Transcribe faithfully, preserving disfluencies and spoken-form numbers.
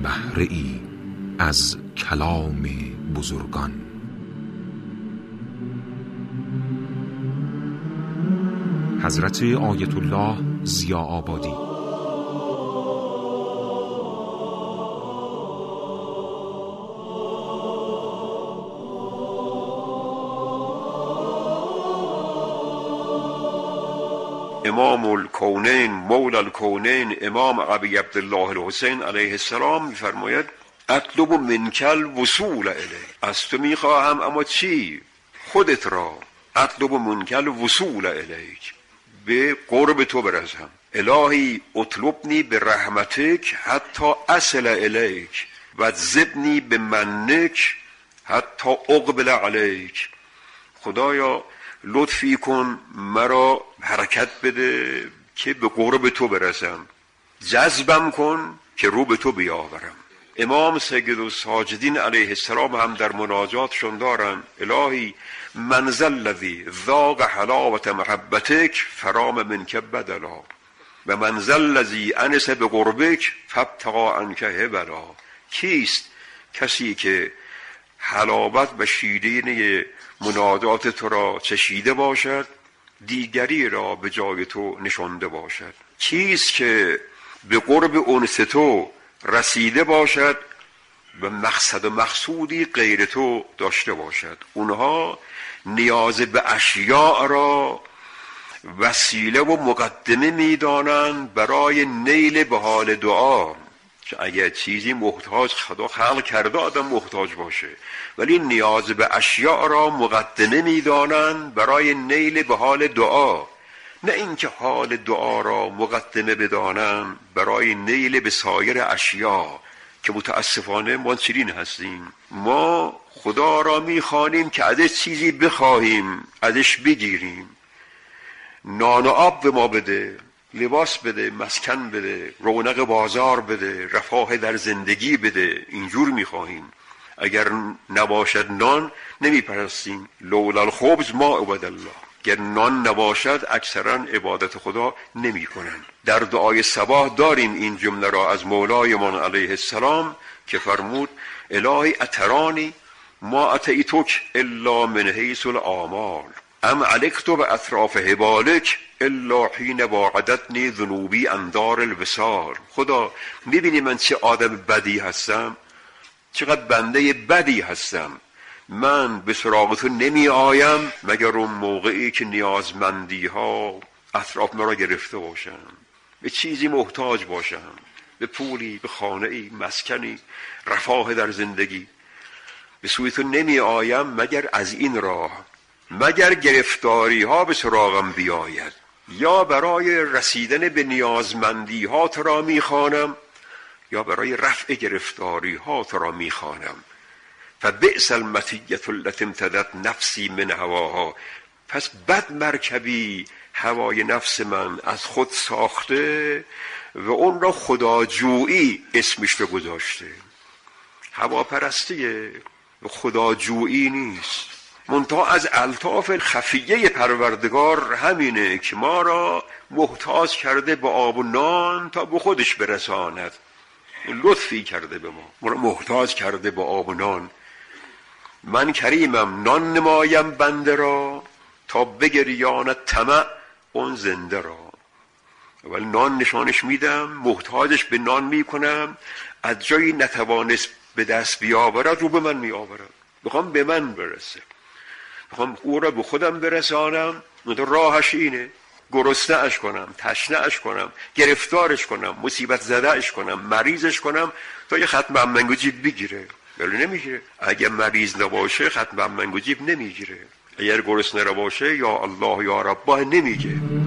بهره ای از کلام بزرگان. حضرت آیت الله ضیاء‌آبادی. امام الکونین مولا الکونین امام ابی عبدالله الحسین علیه السلام می‌فرماید اطلب منک الوصول الیه، از تو میخواهم اما چی؟ خودت را. اطلب منک الوصول الیک، به قرب تو برسم. الهی اطلبنی به رحمتک حتی اصل الیک و زبنی به منک حتی اقبل علیک. خدایا لطفی کن مرا حرکت بده که به قرب تو برسم، جذبم کن که رو به تو بیاورم. امام سید الساجدین علیه السلام هم در مناجاتشون دارن الهی من ذا الذی ذاق حلاوت محبتک فرام منک بدلا و من ذا الذی انس بقربک فابتغى عنک هبلا. کیست کسی که حلاوت و شیرینی مناجات تو را چشیده باشد دیگری را به جای تو نشانده باشد؟ کیست که به قرب انس تو رسیده باشد و مقصد و مقصودی غیر تو داشته باشد؟ اونها نیاز به اشیاء را وسیله و مقدمه میدانند برای نیل به حال دعا، که اگر چیزی محتاج خدا خلق کرده آدم محتاج باشه، ولی نیاز به اشیاء را مقدمه میدانند برای نیل به حال دعا، نه اینکه حال دعا را مقدمه بدانند برای نیل به سایر اشیاء، که متاسفانه ما چنین هستیم. ما خدا را میخوانیم که ازش چیزی بخواهیم، ازش بگیریم. نان و آب به ما بده، لباس بده، مسکن بده، رونق بازار بده، رفاه در زندگی بده، اینجور میخواهیم. اگر نباشد نان نمیپرستیم. لولا الخبز ما عبد الله، اگر نان نباشد اکثرا عبادت خدا نمی کنند. در دعای صباح داریم این جمله را از مولایمان علیه السلام که فرمود الهی اترانی ما اتیتک الا من حیث الآمال ام علکت به اطراف حبالک الا حین واعدتنی ذنوبی اندار الوصال. خدا میبینی من چه آدم بدی هستم، چقدر بنده بدی هستم. من به سراغ تو نمی آیم مگر اون موقعی که نیازمندی ها اطراف مرا گرفته باشم، به چیزی محتاج باشم، به پولی، به خانه‌ای، مسکنی، رفاه در زندگی. به سوی تو نمی آیم مگر از این راه، مگر گرفتاری ها به سراغم بیاید، یا برای رسیدن به نیازمندی ها تو را می خوانم یا برای رفع گرفتاری ها تو را می خوانم. فبئس المطیة التي امتدت نفسی من هواها، پس بد مرکبی هوای نفس من از خود ساخته و اون را خداجویی اسمش رو گذاشته. هواپرستیه، خداجویی نیست. منتها از الطاف خفیه پروردگار همینه که ما را محتاج کرده به آب و نان تا به خودش برساند. لطفی کرده به ما، ما را محتاج کرده به آب و نان. من کریمم نان نمایم بنده را تا بگریاند طمع اون زنده را. ولی نان نشانش میدم، محتاجش به نان میکنم، از جایی نتوانست به دست بیاورد رو به من میآورد. بخوام به من برسه، بخوام او را به خودم برسانم، راهش اینه گرسنه اش کنم، تشنه اش کنم، گرفتارش کنم، مصیبت زده اش کنم، مریضش کنم تا یه ختم منگو جیب بگیره. ولی نمیگیره. اگر مریض نباشه ختم منگو جیب نمیگیره. اگر گرسنه باشه یا الله یا رباه نمیگه.